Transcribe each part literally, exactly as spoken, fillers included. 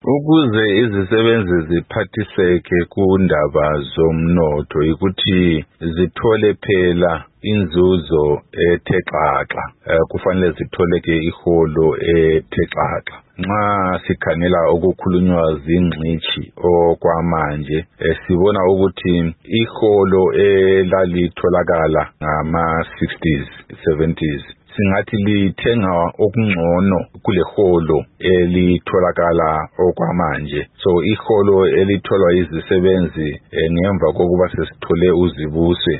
Ukuze izisebenzi ziphathiseke kundaba zomnotho ukuthi zithole phela inzuzo ethe xaxa, kufanele zithole ke iholo ethe xaxa. Nxa sikhangela okukhulunywa zingcitshi okwamanje sibona ukuthi iholo elalitholakala ngama sixties seventies singathi lithenga okungcono kuleholo elitholakala okwamanje. So iholo elitholwa izisebenzi ngemva kokuba sesithole uzibuse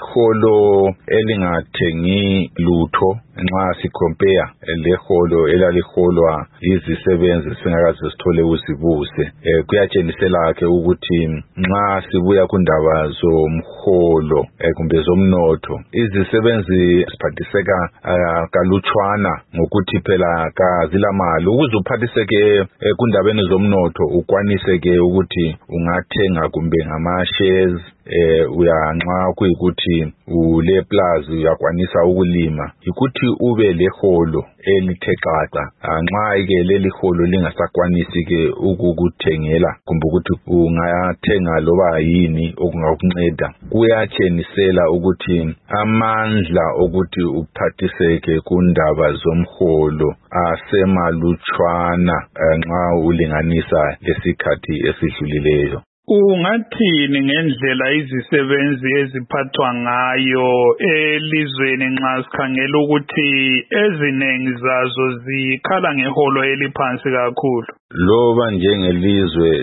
liholo elingathengi lutho nxa sicompare leholo elaliholwa izisebenzi singakaze sithole uzibuse. Eh, kuyatshengisela ke ukuthi nxa sibuya kundaba zomholo eh, kumbe zomnotho izisebenzi siphathiseka uh, kalutshwana ngokuthi phela kazilamali. Ukuze uphathiseke eh, kundabeni zomnotho ukwanise ke ukuthi ungathenga kumbe ngama shares eh uyanxa kuyikuthi ule plus uyakwanisa ukulima ukuthi ube leholo elithe xaxa. Nxa ke leli holo lingasakwanisi ke ukukuthengela kumbe ukuthi ungathenga loba yini okungakunceda, kuyatshenisela ukuthi amandla ukuthi uphathiseke kundaba zomholo asemalutshwana nxa ulinganisa lesikhathi esidlulileyo. Ungathini ngendlela izisebenzi eziphathwa ngayo elizweni nxa sikhangela ukuthi eziningi zazo zikhala ngeholo eliphansi kakhulu? Loba njengelizwe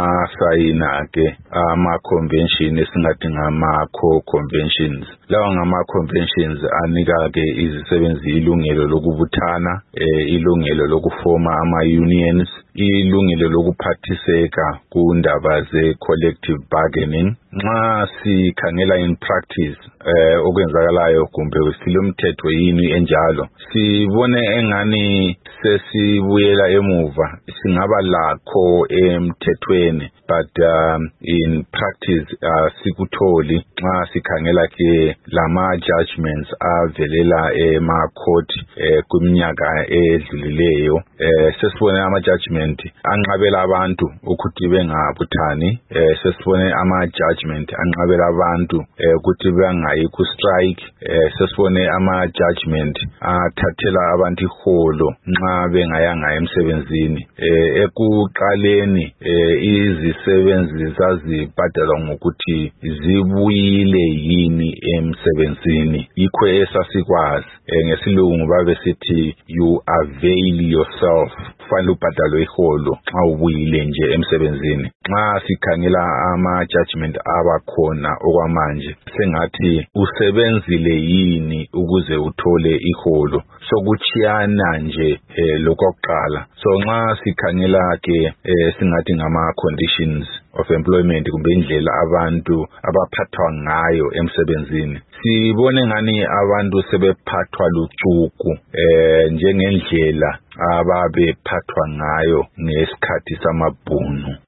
sasayina ke ama convention esingathi ngama co-conventions. Lawa ngama conventions anika ke izisebenzi ilungelo lokubuthana, eh, ilungelo lokufoma ama unions, ilungelo lokuphathiseka kundaba ze collective bargaining. Nxa sikhangela in practice eh okwenzakalayo kumbe silomthetho yini enjalo, sibone engani sesibuyela emuva. Singaba lakho emthethweni but um, in practice uh, sikutholi nxa sikhangela ke lama judgments avelela ema court eh, kuminyaka edlulileyo. Eh, sesibone ama judgment anqabela abantu ukuthi bengabuthani. Eh, sesibone ama judgment anqabela abantu ukuthi eh, bengayi ku strike. Eh, sesibone ama judgment athathela abantu iholo nxa bengayanga emsebenzini. Eh, ekuqaleni eh, izisebenzi zazibhadalwa ngokuthi zibuyile yini emsebenzini. Yikho esasikwazi eh, ngesilungu babesithi you avail yourself, kufanele ubhadalwe iholo nxa ubuyile nje emsebenzini. Nxa sikhangela ama judgment abakhona okwamanje sengathi usebenzile yini ukuze uthole iholo, sokuchiyana nje eh, lokuqala. So nxa sikhangela ke eh, singathi ngama conditions of employment kumbe indlela abantu abaphathwa ngayo emsebenzini, sibone ngani abantu sebephathwa lucuku eh njengendlela ababephathwa ngayo ngesikhathi samabhunu.